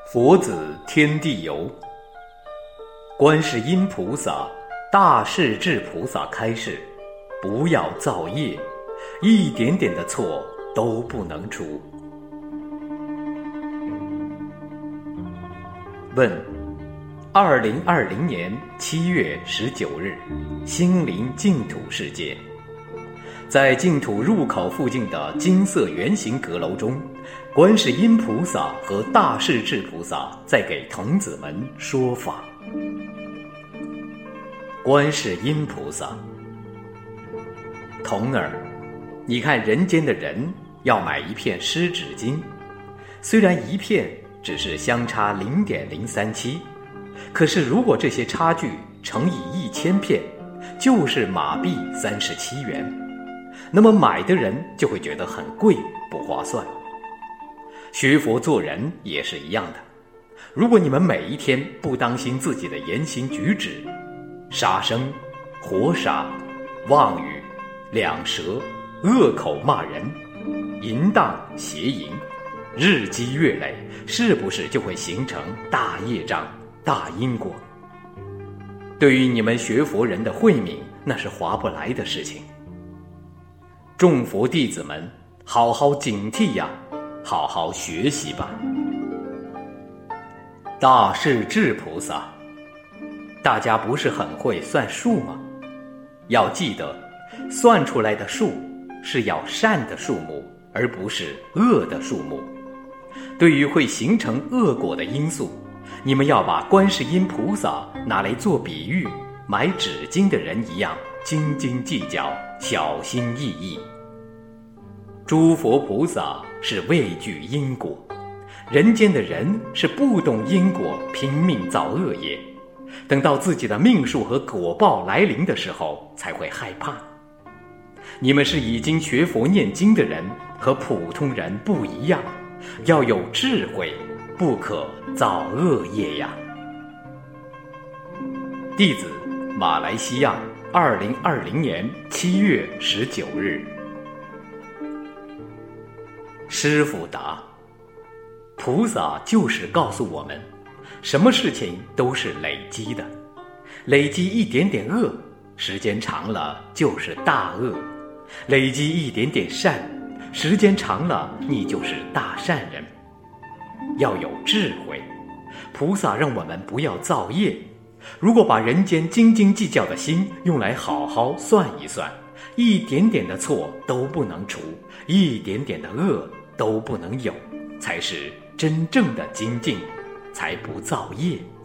佛子天地游，观世音菩萨、大势至菩萨开示：不要造业，一点点的错都不能除。问：2020年7月19日，心灵净土世界，在净土入口附近的金色圆形阁楼中，观世音菩萨和大势至菩萨在给童子们说法。观世音菩萨：童儿，你看人间的人要买一片湿纸巾，虽然一片只是相差0.037，可是如果这些差距乘以1000片，就是马币37元，那么买的人就会觉得很贵，不划算。学佛做人也是一样的，如果你们每一天不当心自己的言行举止，杀生、活杀、妄语、两舌、恶口骂人、淫荡邪淫，日积月累，是不是就会形成大业障、大因果？对于你们学佛人的慧命，那是划不来的事情。众佛弟子们，好好警惕呀，好好学习吧。大势至菩萨：大家不是很会算数吗？要记得，算出来的数是要善的数目，而不是恶的数目。对于会形成恶果的因素，你们要把观世音菩萨拿来做比喻，买纸巾的人一样斤斤计较，小心翼翼。诸佛菩萨是畏惧因果，人间的人是不懂因果，拼命造恶业，等到自己的命数和果报来临的时候才会害怕。你们是已经学佛念经的人，和普通人不一样，要有智慧，不可造恶业呀。弟子马来西亚2020年7月19日。师父答：菩萨就是告诉我们，什么事情都是累积的，累积一点点恶，时间长了就是大恶；累积一点点善，时间长了你就是大善人。要有智慧，菩萨让我们不要造业。如果把人间斤斤计较的心用来好好算一算，一点点的错都不能除，一点点的恶都不能有，才是真正的精进，才不造业。